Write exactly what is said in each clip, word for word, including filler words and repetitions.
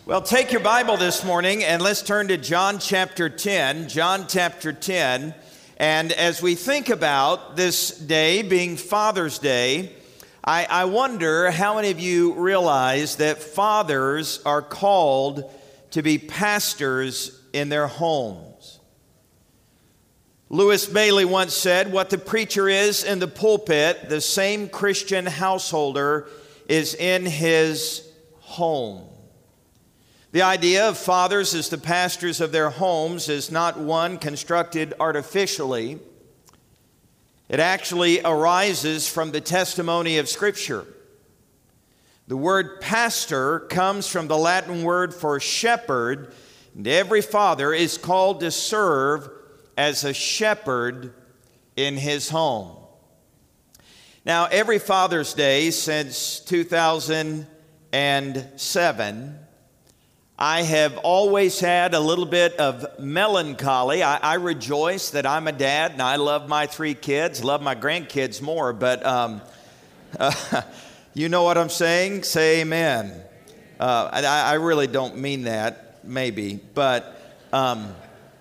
Well, take your Bible this morning and let's turn to John chapter ten. John chapter ten. And as we think about this day being Father's Day, I, I wonder how many of you realize that fathers are called to be pastors in their homes. Lewis Bailey once said, "What the preacher is in the pulpit, the same Christian householder is in his home." The idea of fathers as the pastors of their homes is not one constructed artificially. It actually arises from the testimony of Scripture. The word pastor comes from the Latin word for shepherd, and every father is called to serve as a shepherd in his home. Now, every Father's Day since two thousand seven, I have always had a little bit of melancholy. I, I rejoice that I'm a dad and I love my three kids, love my grandkids more, but um, uh, you know what I'm saying? Say amen. Uh, I, I really don't mean that, maybe, but um,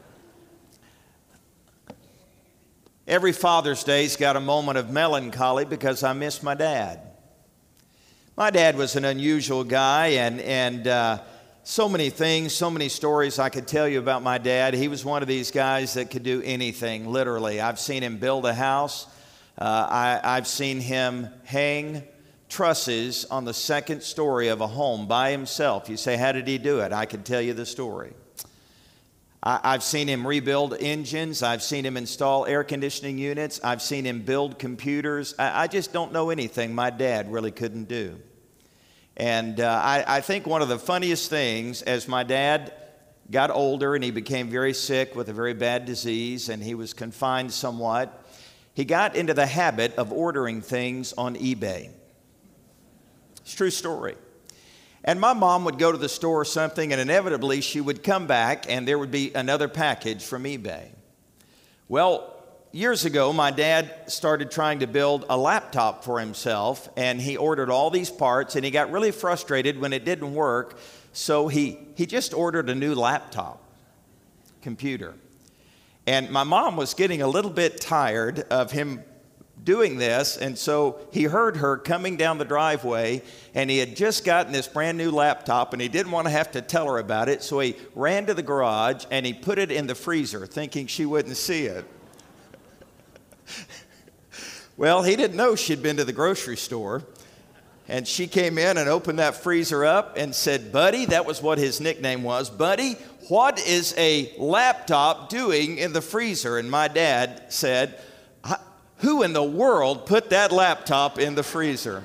every Father's Day's got a moment of melancholy because I miss my dad. My dad was an unusual guy, and, and uh, so many things, so many stories I could tell you about my dad. He was one of these guys that could do anything, literally. I've seen him build a house. Uh, I, I've seen him hang trusses on the second story of a home by himself. You say, how did he do it? I can tell you the story. I, I've seen him rebuild engines. I've seen him install air conditioning units. I've seen him build computers. I, I just don't know anything my dad really couldn't do. And uh, I, I think one of the funniest things, as my dad got older and he became very sick with a very bad disease and he was confined somewhat, he got into the habit of ordering things on eBay. It's a true story. And my mom would go to the store or something, and inevitably she would come back and there would be another package from eBay. Well, years ago, my dad started trying to build a laptop for himself, and he ordered all these parts, and he got really frustrated when it didn't work, so he, he just ordered a new laptop computer. And my mom was getting a little bit tired of him doing this, and so he heard her coming down the driveway, and he had just gotten this brand new laptop, and he didn't want to have to tell her about it, so he ran to the garage, and he put it in the freezer, thinking she wouldn't see it. Well, he didn't know she'd been to the grocery store, and she came in and opened that freezer up and said, "Buddy," that was what his nickname was, "Buddy, what is a laptop doing in the freezer?" And my dad said, "Who in the world put that laptop in the freezer?"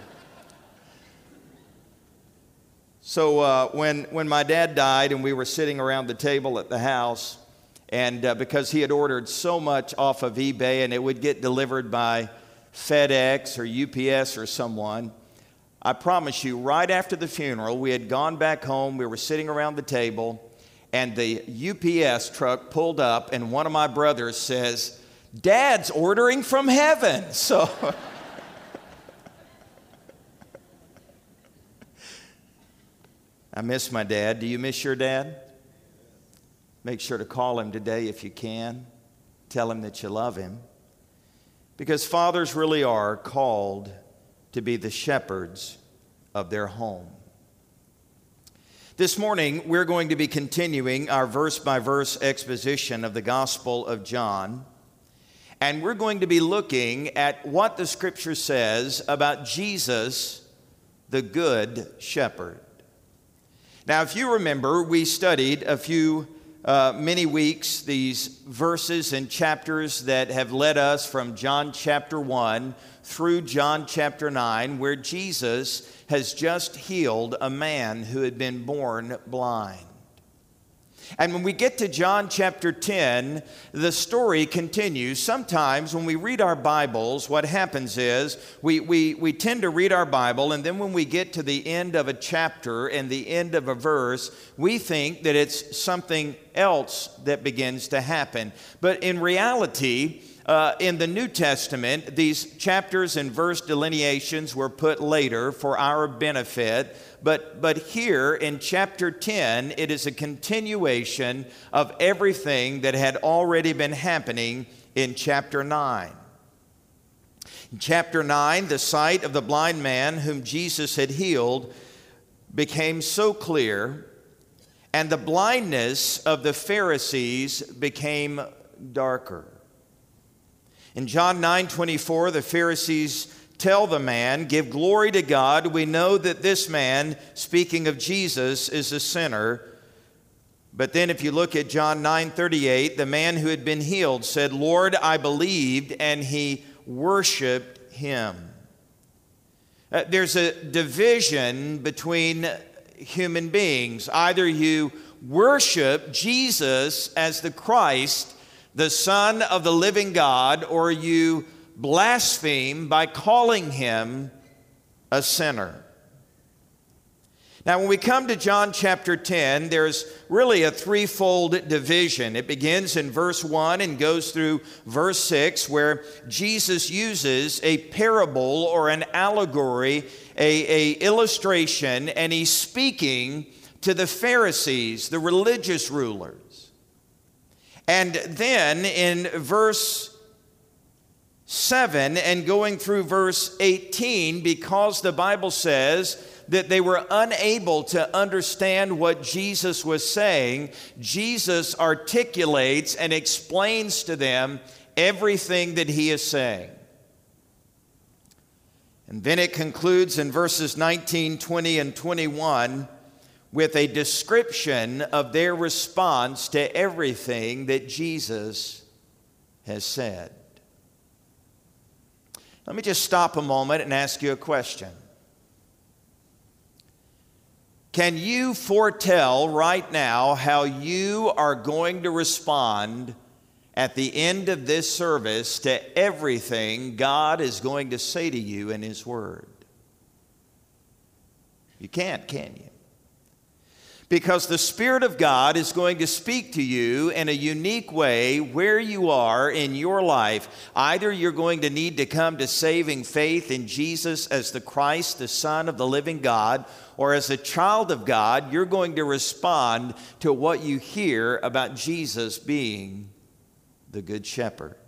So uh, when, when my dad died and we were sitting around the table at the house, and uh, because he had ordered so much off of eBay and it would get delivered by FedEx or U P S or someone, I promise you, right after the funeral, we had gone back home, we were sitting around the table, and the U P S truck pulled up, and one of my brothers says, "Dad's ordering from heaven." So I miss my dad. Do you miss your dad? Make sure to call him today if you can. Tell him that you love him. Because fathers really are called to be the shepherds of their home. This morning, we're going to be continuing our verse-by-verse exposition of the Gospel of John. And we're going to be looking at what the Scripture says about Jesus, the Good Shepherd. Now, if you remember, we studied a few Uh, many weeks, these verses and chapters that have led us from John chapter one through John chapter nine, where Jesus has just healed a man who had been born blind. And when we get to John chapter ten, the story continues. Sometimes when we read our Bibles, what happens is we, we, we tend to read our Bible, and then when we get to the end of a chapter and the end of a verse, we think that it's something else that begins to happen. But in reality, Uh, in the New Testament, these chapters and verse delineations were put later for our benefit But, but here in chapter ten, it is a continuation of everything that had already been happening in chapter nine. In chapter nine, the sight of the blind man whom Jesus had healed became so clear, and the blindness of the Pharisees became darker. In John nine twenty-four, the Pharisees tell the man, "Give glory to God. We know that this man," speaking of Jesus, "is a sinner." But then if you look at John nine thirty-eight, the man who had been healed said, "Lord, I believed," and he worshiped him. Uh, there's a division between human beings. Either you worship Jesus as the Christ, the Son of the living God, or you blaspheme by calling him a sinner. Now, when we come to John chapter ten, there's really a threefold division. It begins in verse one and goes through verse six, where Jesus uses a parable or an allegory, a, a illustration, and he's speaking to the Pharisees, the religious rulers. And then in verse seven and going through verse eighteen, because the Bible says that they were unable to understand what Jesus was saying, Jesus articulates and explains to them everything that he is saying. And then it concludes in verses nineteen, twenty, and twenty-one with a description of their response to everything that Jesus has said. Let me just stop a moment and ask you a question. Can you foretell right now how you are going to respond at the end of this service to everything God is going to say to you in His Word? You can't, can you? Because the Spirit of God is going to speak to you in a unique way where you are in your life. Either you're going to need to come to saving faith in Jesus as the Christ, the Son of the living God, or as a child of God, you're going to respond to what you hear about Jesus being the Good Shepherd.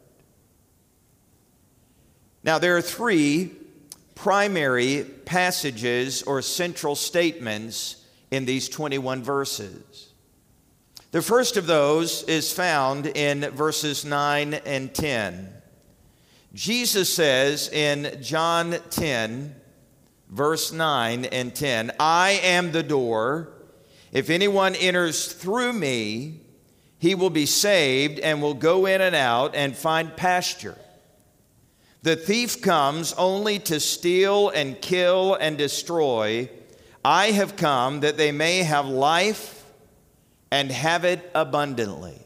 Now, there are three primary passages or central statements in these twenty-one verses. The first of those is found in verses nine and ten. Jesus says in John ten, verse nine and ten, "I am the door. If anyone enters through me, he will be saved and will go in and out and find pasture. The thief comes only to steal and kill and destroy. I have come that they may have life and have it abundantly."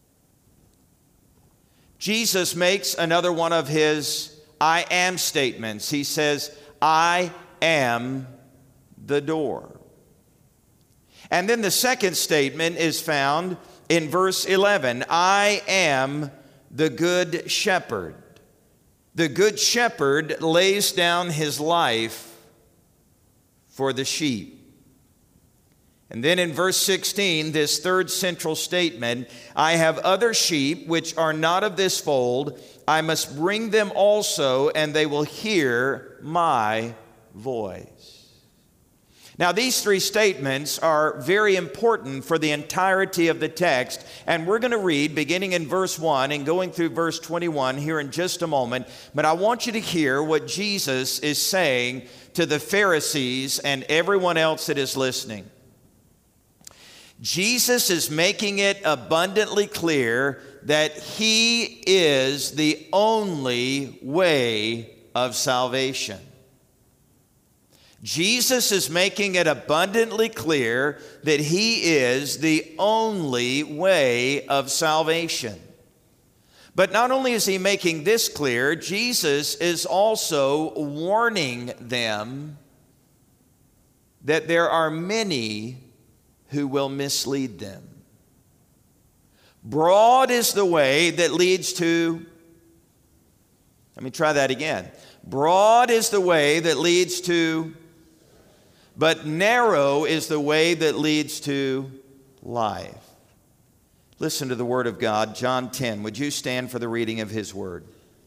Jesus makes another one of his I am statements. He says, "I am the door." And then the second statement is found in verse eleven. "I am the good shepherd." The good shepherd lays down his life for the sheep. And then in verse sixteen, this third central statement, "I have other sheep which are not of this fold. I must bring them also, and they will hear my voice." Now, these three statements are very important for the entirety of the text, and we're going to read beginning in verse one and going through verse twenty-one here in just a moment. But I want you to hear what Jesus is saying to the Pharisees and everyone else that is listening. Jesus is making it abundantly clear that He is the only way of salvation. Jesus is making it abundantly clear that He is the only way of salvation. But not only is He making this clear, Jesus is also warning them that there are many who will mislead them. Broad is the way that leads to, let me try that again. Broad is the way that leads to, but narrow is the way that leads to life. Listen to the word of God, John ten. Would you stand for the reading of his word?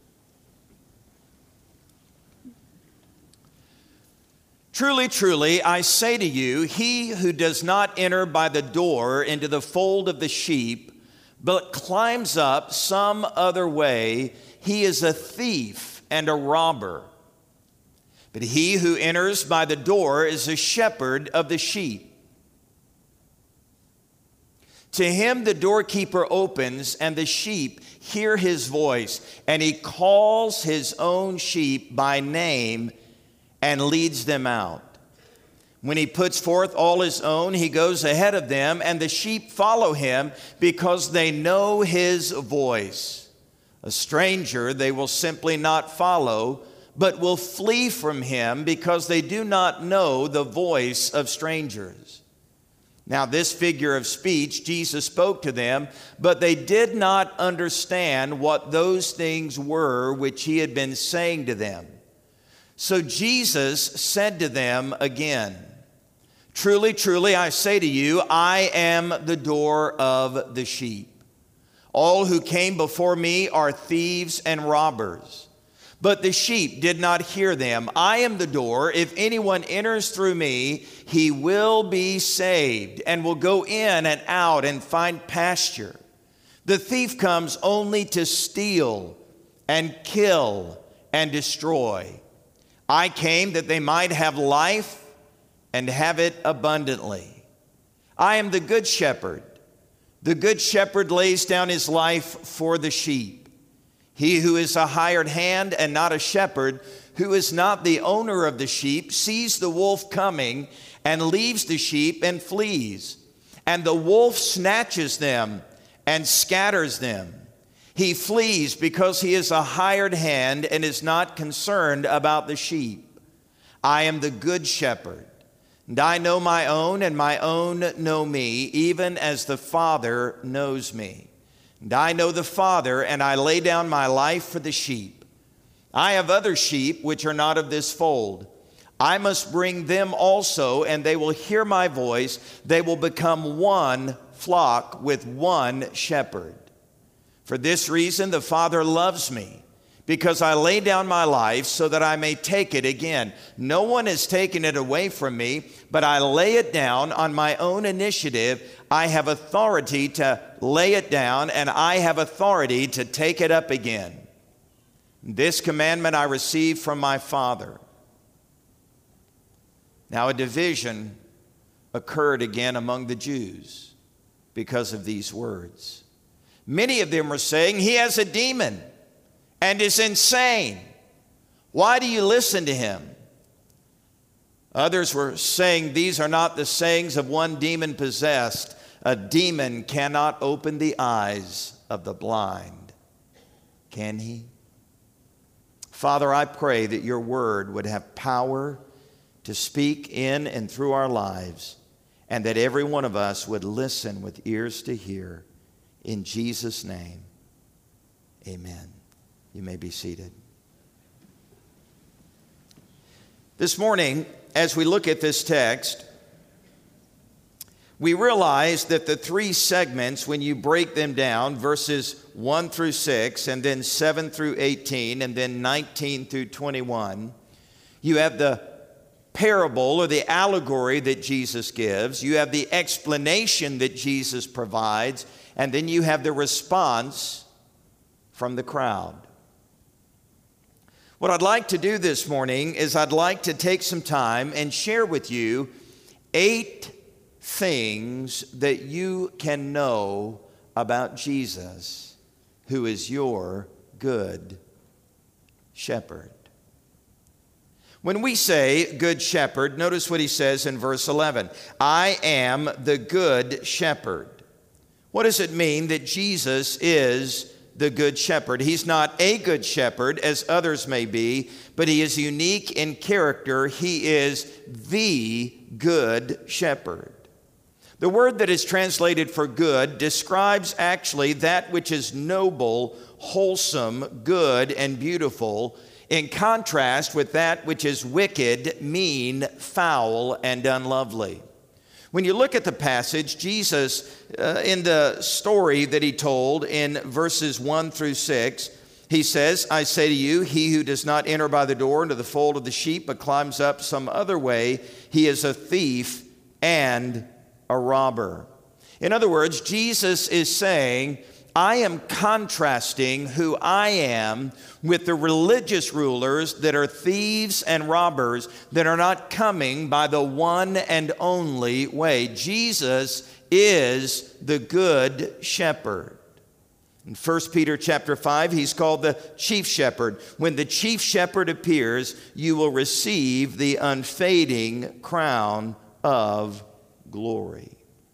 Truly, truly, I say to you, he who does not enter by the door into the fold of the sheep, but climbs up some other way, he is a thief and a robber. But he who enters by the door is a shepherd of the sheep. To him the doorkeeper opens, and the sheep hear his voice, and he calls his own sheep by name and leads them out. When he puts forth all his own, he goes ahead of them, and the sheep follow him because they know his voice. A stranger they will simply not follow, but will flee from him because they do not know the voice of strangers. Now, this figure of speech Jesus spoke to them, but they did not understand what those things were which he had been saying to them. So Jesus said to them again, Truly, truly, I say to you, I am the door of the sheep. All who came before me are thieves and robbers, but the sheep did not hear them. I am the door. If anyone enters through me, he will be saved and will go in and out and find pasture. The thief comes only to steal and kill and destroy. I came that they might have life and have it abundantly. I am the good shepherd. The good shepherd lays down his life for the sheep. He who is a hired hand and not a shepherd, who is not the owner of the sheep, sees the wolf coming and leaves the sheep and flees. And the wolf snatches them and scatters them. He flees because he is a hired hand and is not concerned about the sheep. I am the good shepherd, and I know my own, and my own know me, even as the Father knows me. And I know the Father, and I lay down my life for the sheep. I have other sheep which are not of this fold. I must bring them also, and they will hear my voice. They will become one flock with one shepherd. For this reason the Father loves me, because I lay down my life so that I may take it again. No one has taken it away from me, but I lay it down on my own initiative. I have authority to lay it down, and I have authority to take it up again. This commandment I received from my Father. Now a division occurred again among the Jews because of these words. Many of them were saying, he has a demon and is insane. Why do you listen to him? Others were saying, these are not the sayings of one demon possessed. A demon cannot open the eyes of the blind, can he? Father, I pray that your word would have power to speak in and through our lives, and that every one of us would listen with ears to hear. In Jesus' name, amen. You may be seated. This morning, as we look at this text, we realize that the three segments, when you break them down, verses one through six, and then seven through eighteen, and then nineteen through twenty-one, you have the parable or the allegory that Jesus gives, you have the explanation that Jesus provides, and then you have the response from the crowd. What I'd like to do this morning is I'd like to take some time and share with you eight things that you can know about Jesus, who is your good shepherd. When we say good shepherd, notice what he says in verse eleven. I am the good shepherd. What does it mean that Jesus is the good shepherd? He's not a good shepherd, as others may be, but he is unique in character. He is the good shepherd. The word that is translated for good describes actually that which is noble, wholesome, good, and beautiful. in contrast with that which is wicked, mean, foul, and unlovely. When you look at the passage, Jesus, uh, in the story that he told in verses one through six, he says, I say to you, he who does not enter by the door into the fold of the sheep, but climbs up some other way, he is a thief and a robber. In other words, Jesus is saying, I am contrasting who I am with the religious rulers that are thieves and robbers that are not coming by the one and only way. Jesus is the good shepherd. In First Peter chapter five, he's called the chief shepherd. When the chief shepherd appears, you will receive the unfading crown of glory.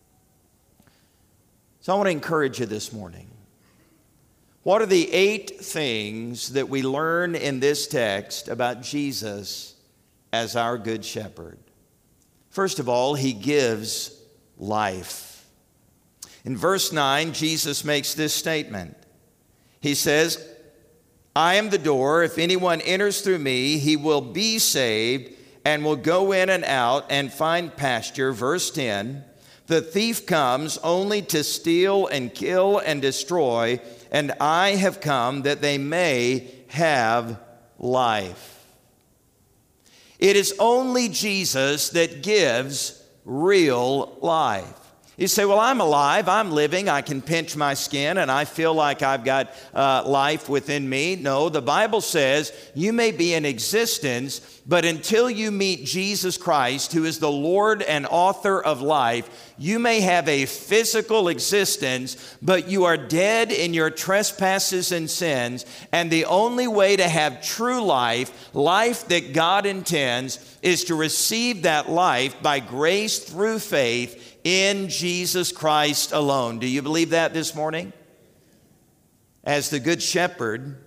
So I want to encourage you this morning. What are the eight things that we learn in this text about Jesus as our good shepherd? First of all, he gives life. In verse nine, Jesus makes this statement. He says, I am the door. If anyone enters through me, he will be saved and will go in and out and find pasture. Verse ten, the thief comes only to steal and kill and destroy, and I have come that they may have life. It is only Jesus that gives real life. You say, well, I'm alive, I'm living, I can pinch my skin, and I feel like I've got uh, life within me. No, the Bible says you may be in existence, but until you meet Jesus Christ, who is the Lord and author of life, you may have a physical existence, but you are dead in your trespasses and sins, and the only way to have true life, life that God intends, is to receive that life by grace through faith in Jesus Christ alone. Do you believe that this morning? As the Good Shepherd,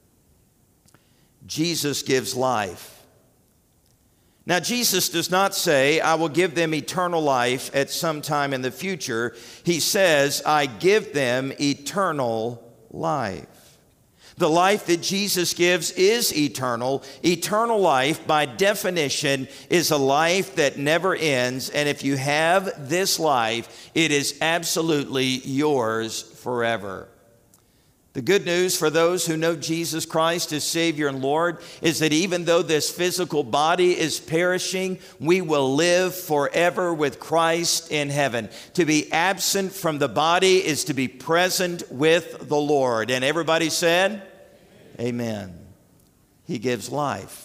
Jesus gives life. Now, Jesus does not say, I will give them eternal life at some time in the future. He says, I give them eternal life. The life that Jesus gives is eternal. Eternal life, by definition, is a life that never ends. And if you have this life, it is absolutely yours forever. The good news for those who know Jesus Christ as Savior and Lord is that even though this physical body is perishing, we will live forever with Christ in heaven. To be absent from the body is to be present with the Lord. And everybody said, amen. He gives life.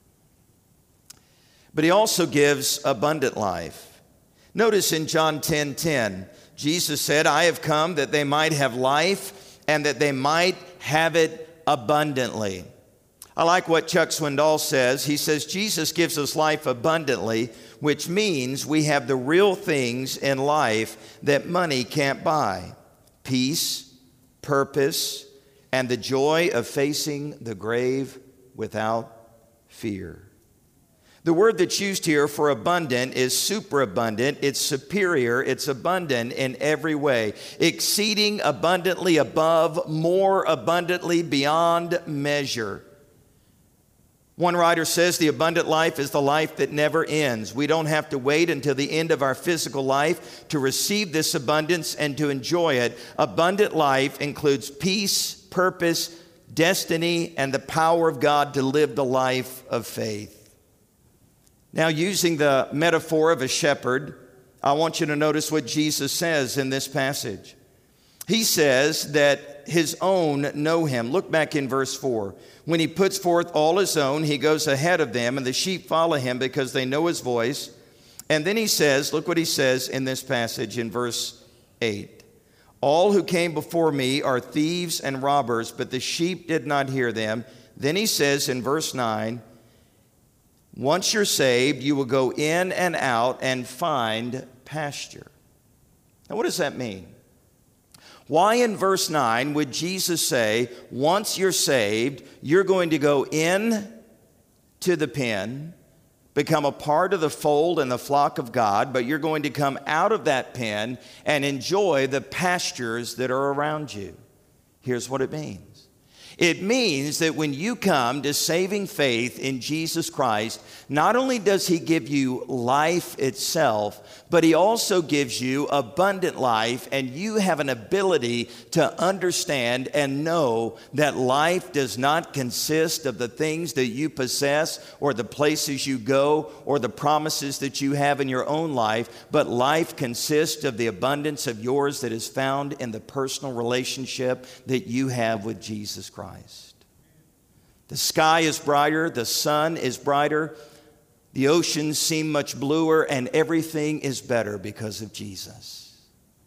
But he also gives abundant life. Notice in John ten ten, Jesus said, I have come that they might have life and that they might have it abundantly. I like what Chuck Swindoll says. He says, Jesus gives us life abundantly, which means we have the real things in life that money can't buy. Peace, purpose, and the joy of facing the grave without fear. The word that's used here for abundant is superabundant. It's superior. It's abundant in every way. Exceeding abundantly above, more abundantly beyond measure. One writer says the abundant life is the life that never ends. We don't have to wait until the end of our physical life to receive this abundance and to enjoy it. Abundant life includes peace, purpose, destiny, and the power of God to live the life of faith. Now, using the metaphor of a shepherd, I want you to notice what Jesus says in this passage. He says that his own know him. Look back in verse four. When he puts forth all his own, he goes ahead of them, and the sheep follow him because they know his voice. And then he says, look what he says in this passage in verse eight. All who came before me are thieves and robbers, but the sheep did not hear them. Then he says in verse nine, once you're saved, you will go in and out and find pasture. Now, what does that mean? Why in verse nine would Jesus say, once you're saved, you're going to go in to the pen, become a part of the fold and the flock of God, but you're going to come out of that pen and enjoy the pastures that are around you? Here's what it means. It means that when you come to saving faith in Jesus Christ, not only does He give you life itself, but He also gives you abundant life, and you have an ability to understand and know that life does not consist of the things that you possess or the places you go or the promises that you have in your own life, but life consists of the abundance of yours that is found in the personal relationship that you have with Jesus Christ. The sky is brighter, the sun is brighter, the oceans seem much bluer, and everything is better because of Jesus.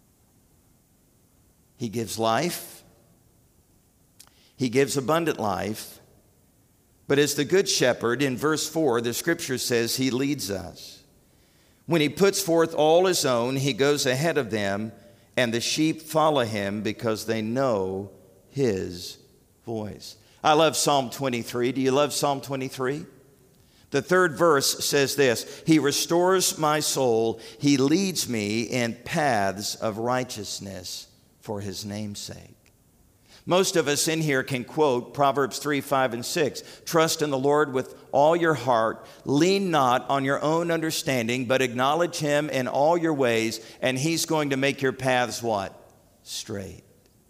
He gives life. He gives abundant life. But as the Good Shepherd, in verse four, the Scripture says He leads us. When He puts forth all His own, He goes ahead of them, and the sheep follow Him because they know His voice. I love Psalm twenty-three. Do you love Psalm twenty-three? The third verse says this: He restores my soul. He leads me in paths of righteousness for His name's sake. Most of us in here can quote Proverbs three, five, and six. Trust in the Lord with all your heart. Lean not on your own understanding, but acknowledge Him in all your ways, and He's going to make your paths what? Straight.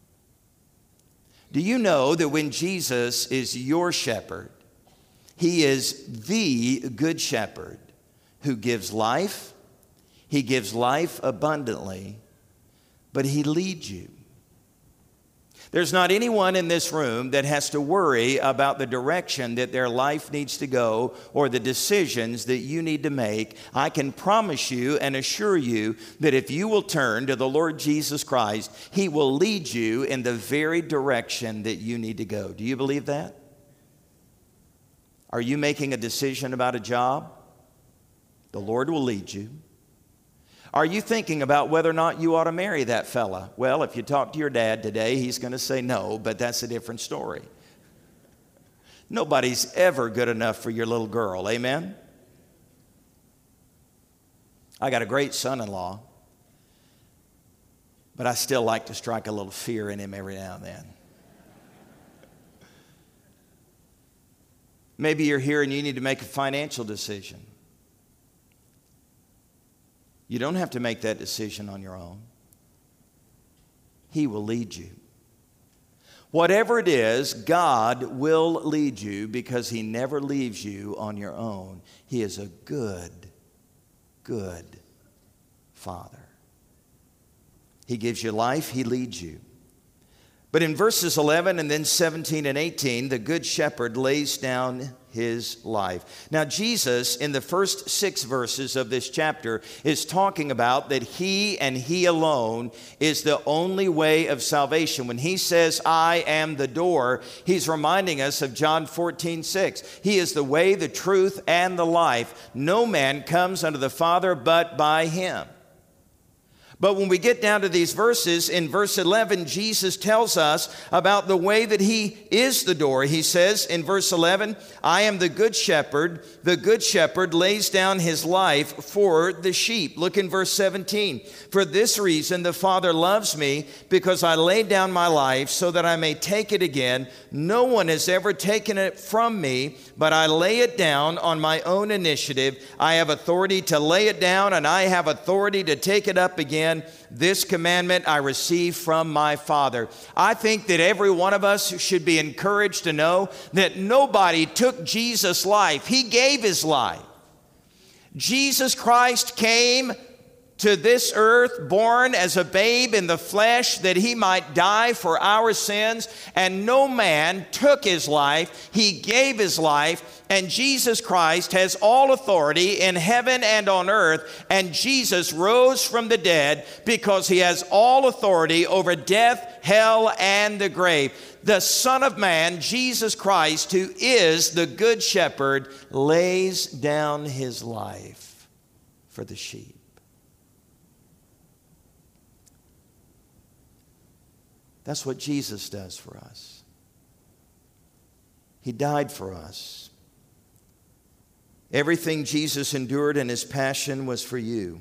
Do you know that when Jesus is your shepherd, He is the Good Shepherd who gives life, He gives life abundantly, but He leads you. There's not anyone in this room that has to worry about the direction that their life needs to go or the decisions that you need to make. I can promise you and assure you that if you will turn to the Lord Jesus Christ, He will lead you in the very direction that you need to go. Do you believe that? Are you making a decision about a job? The Lord will lead you. Are you thinking about whether or not you ought to marry that fella? Well, if you talk to your dad today, he's going to say no, but that's a different story. Nobody's ever good enough for your little girl, amen? I got a great son-in-law, but I still like to strike a little fear in him every now and then. Maybe you're here and you need to make a financial decision. You don't have to make that decision on your own. He will lead you. Whatever it is, God will lead you because He never leaves you on your own. He is a good, good Father. He gives you life, He leads you. But in verses eleven and then seventeen and eighteen, the Good Shepherd lays down His life. Now, Jesus, in the first six verses of this chapter, is talking about that He and He alone is the only way of salvation. When He says, I am the door, He's reminding us of John fourteen, six. He is the way, the truth, and the life. No man comes unto the Father but by Him. But when we get down to these verses, in verse eleven, Jesus tells us about the way that He is the door. He says in verse eleven, I am the good shepherd. The good shepherd lays down his life for the sheep. Look in verse seventeen. For this reason the Father loves me, because I lay down my life so that I may take it again. No one has ever taken it from me, but I lay it down on my own initiative. I have authority to lay it down, and I have authority to take it up again. This commandment I received from my Father. I think that every one of us should be encouraged to know that nobody took Jesus' life. He gave His life. Jesus Christ came to this earth, born as a babe in the flesh, that He might die for our sins. And no man took His life. He gave His life. And Jesus Christ has all authority in heaven and on earth. And Jesus rose from the dead because He has all authority over death, hell, and the grave. The Son of Man, Jesus Christ, who is the Good Shepherd, lays down His life for the sheep. That's what Jesus does for us. He died for us. Everything Jesus endured in His passion was for you.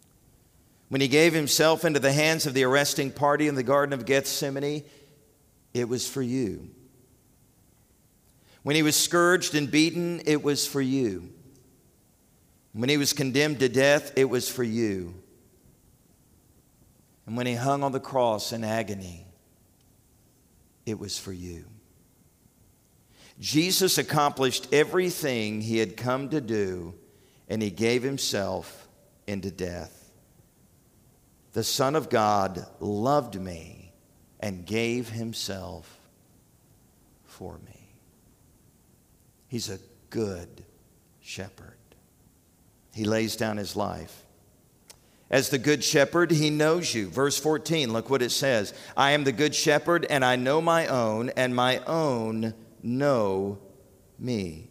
When He gave Himself into the hands of the arresting party in the Garden of Gethsemane, it was for you. When he was scourged and beaten, it was for you. When he was condemned to death, it was for you. And when he hung on the cross in agony, it was for you. Jesus accomplished everything he had come to do, and he gave himself into death. The Son of God loved me and gave himself for me. He's a good shepherd. He lays down his life. As the good shepherd, he knows you. Verse fourteen, look what it says. I am the good shepherd, and I know my own, and my own know me.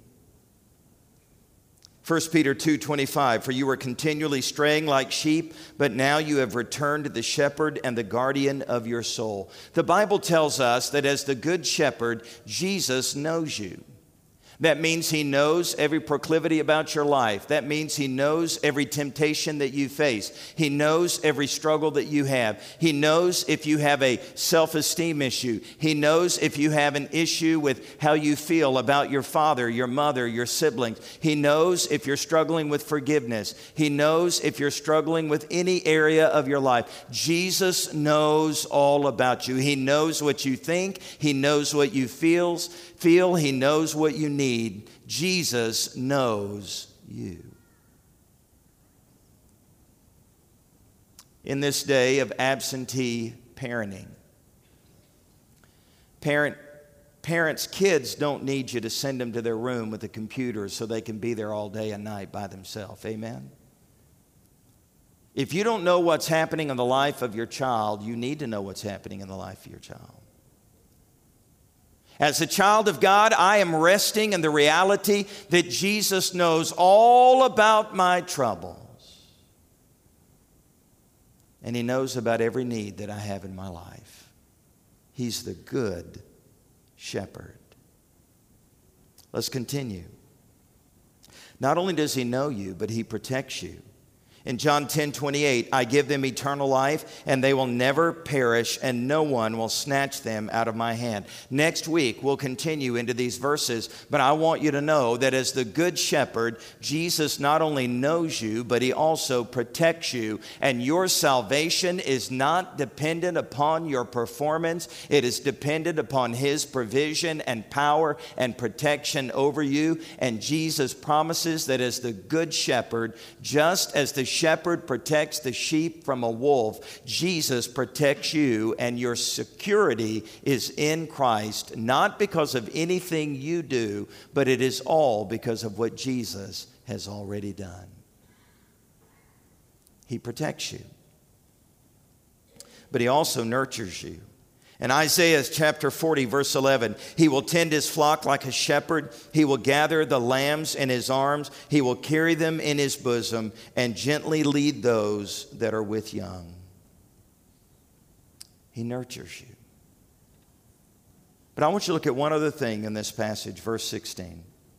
First Peter two twenty-five, for you were continually straying like sheep, but now you have returned to the shepherd and the guardian of your soul. The Bible tells us that as the good shepherd, Jesus knows you. That means he knows every proclivity about your life. That means he knows every temptation that you face. He knows every struggle that you have. He knows if you have a self-esteem issue. He knows if you have an issue with how you feel about your father, your mother, your siblings. He knows if you're struggling with forgiveness. He knows if you're struggling with any area of your life. Jesus knows all about you. He knows what you think. He knows what you feels, feel. He knows what you need. Jesus knows you. In this day of absentee parenting, parent, parents, kids don't need you to send them to their room with a computer so they can be there all day and night by themselves. Amen? If you don't know what's happening in the life of your child, you need to know what's happening in the life of your child. As a child of God, I am resting in the reality that Jesus knows all about my troubles. And he knows about every need that I have in my life. He's the good shepherd. Let's continue. Not only does he know you, but he protects you. In John ten twenty-eight, I give them eternal life, and they will never perish, and no one will snatch them out of my hand. Next week, we'll continue into these verses, but I want you to know that as the good shepherd, Jesus not only knows you, but he also protects you, and your salvation is not dependent upon your performance. It is dependent upon his provision and power and protection over you, and Jesus promises that as the good shepherd, just as the shepherd protects the sheep from a wolf, Jesus protects you, and your security is in Christ, not because of anything you do, but it is all because of what Jesus has already done. He protects you, but he also nurtures you. In Isaiah chapter forty, verse eleven, he will tend his flock like a shepherd. He will gather the lambs in his arms. He will carry them in his bosom and gently lead those that are with young. He nurtures you. But I want you to look at one other thing in this passage, verse sixteen.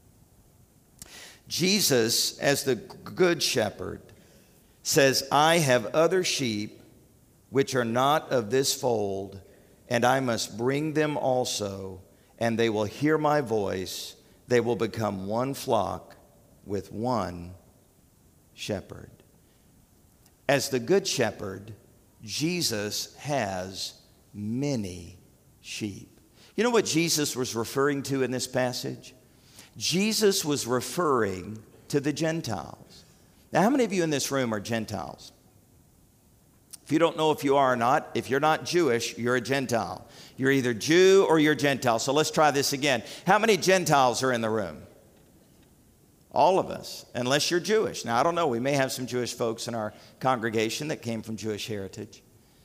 Jesus, as the good shepherd, says, I have other sheep which are not of this fold, and I must bring them also, and they will hear my voice. They will become one flock with one shepherd. As the good shepherd, Jesus has many sheep. You know what Jesus was referring to in this passage? Jesus was referring to the Gentiles. Now, how many of you in this room are Gentiles? If you don't know if you are or not, if you're not Jewish, you're a Gentile. You're either Jew or you're Gentile. So let's try this again. How many Gentiles are in the room? All of us, unless you're Jewish. Now, I don't know. We may have some Jewish folks in our congregation that came from Jewish heritage.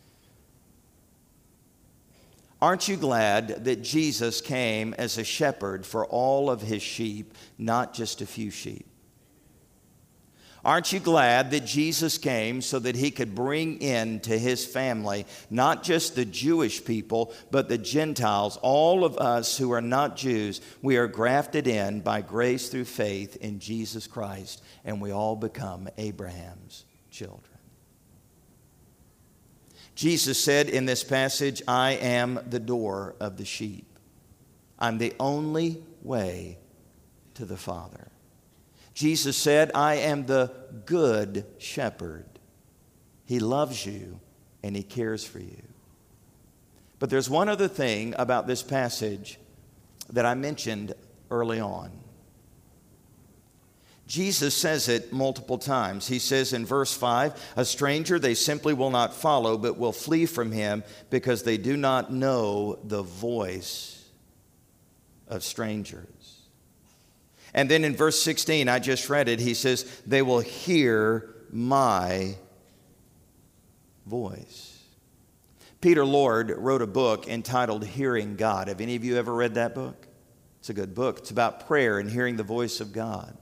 Aren't you glad that Jesus came as a shepherd for all of his sheep, not just a few sheep? Aren't you glad that Jesus came so that he could bring into his family not just the Jewish people, but the Gentiles, all of us who are not Jews? We are grafted in by grace through faith in Jesus Christ, and we all become Abraham's children. Jesus said in this passage, I am the door of the sheep. I'm the only way to the Father. Jesus said, I am the good shepherd. He loves you and he cares for you. But there's one other thing about this passage that I mentioned early on. Jesus says it multiple times. He says in verse five, a stranger they simply will not follow, but will flee from him because they do not know the voice of strangers. And then in verse sixteen, I just read it, he says, they will hear my voice. Peter Lord wrote a book entitled Hearing God. Have any of you ever read that book? It's a good book. It's about prayer and hearing the voice of God.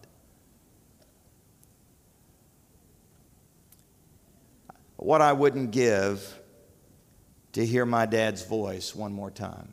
What I wouldn't give to hear my dad's voice one more time.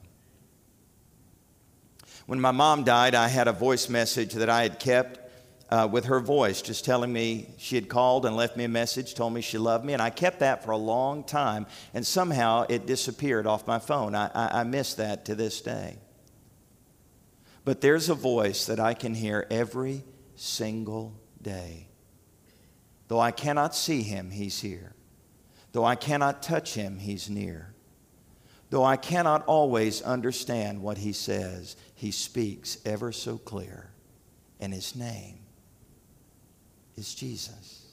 When my mom died, I had a voice message that I had kept uh, with her voice, just telling me she had called and left me a message, told me she loved me, and I kept that for a long time, and somehow it disappeared off my phone. I, I, I miss that to this day. But there's a voice that I can hear every single day. Though I cannot see him, he's here. Though I cannot touch him, he's near. Though I cannot always understand what he says, he speaks ever so clear. And his name is Jesus.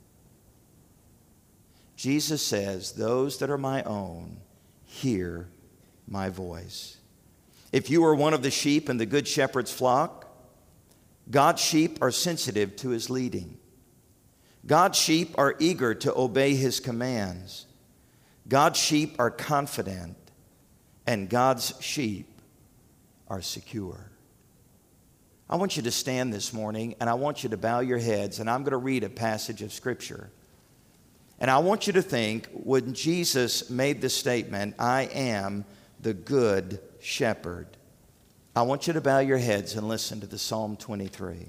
Jesus says, those that are my own hear my voice. If you are one of the sheep in the good shepherd's flock, God's sheep are sensitive to his leading. God's sheep are eager to obey his commands. God's sheep are confident, and God's sheep are secure. I want you to stand this morning, and I want you to bow your heads, and I'm going to read a passage of Scripture. And I want you to think, when Jesus made the statement, I am the good shepherd, I want you to bow your heads and listen to the Psalm twenty-three.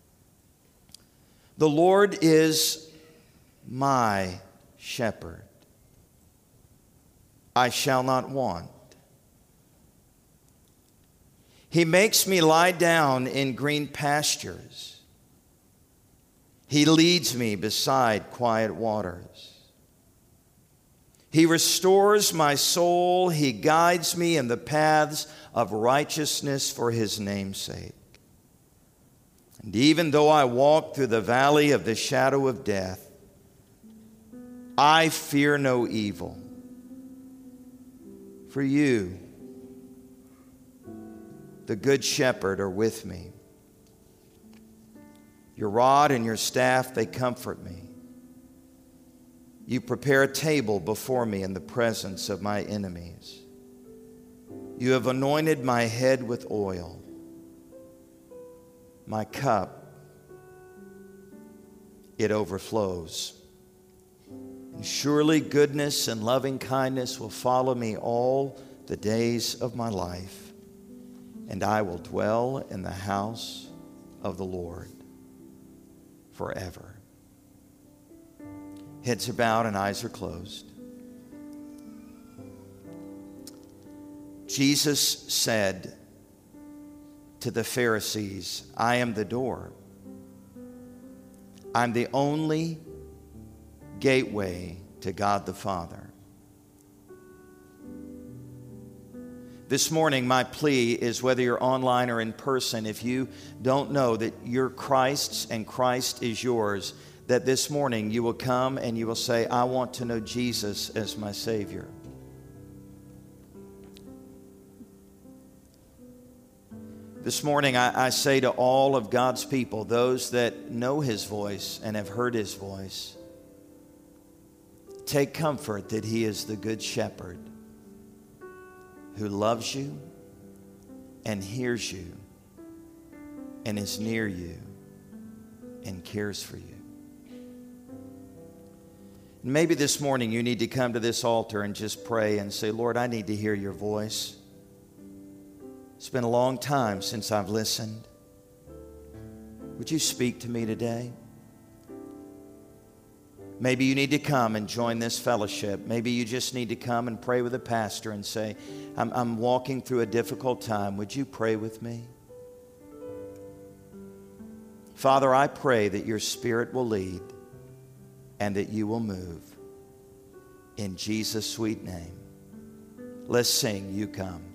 The Lord is my shepherd. I shall not want. He makes me lie down in green pastures. He leads me beside quiet waters. He restores my soul. He guides me in the paths of righteousness for his name's sake. And even though I walk through the valley of the shadow of death, I fear no evil. For you, the good shepherd, are with me. Your rod and your staff, they comfort me. You prepare a table before me in the presence of my enemies. You have anointed my head with oil. My cup, it overflows. And surely goodness and loving kindness will follow me all the days of my life, and I will dwell in the house of the Lord forever. Heads are bowed and eyes are closed. Jesus said to the Pharisees, I am the door. I'm the only gateway to God the Father. This morning, my plea is, whether you're online or in person, if you don't know that you're Christ's and Christ is yours, that this morning you will come and you will say, I want to know Jesus as my Savior. This morning, I, I say to all of God's people, those that know his voice and have heard his voice, take comfort that he is the good shepherd who loves you and hears you and is near you and cares for you. Maybe this morning you need to come to this altar and just pray and say, Lord, I need to hear your voice. It's been a long time since I've listened. Would you speak to me today? Maybe you need to come and join this fellowship. Maybe you just need to come and pray with a pastor and say, I'm, I'm walking through a difficult time. Would you pray with me? Father, I pray that your Spirit will lead and that you will move. In Jesus' sweet name. Let's sing, You Come.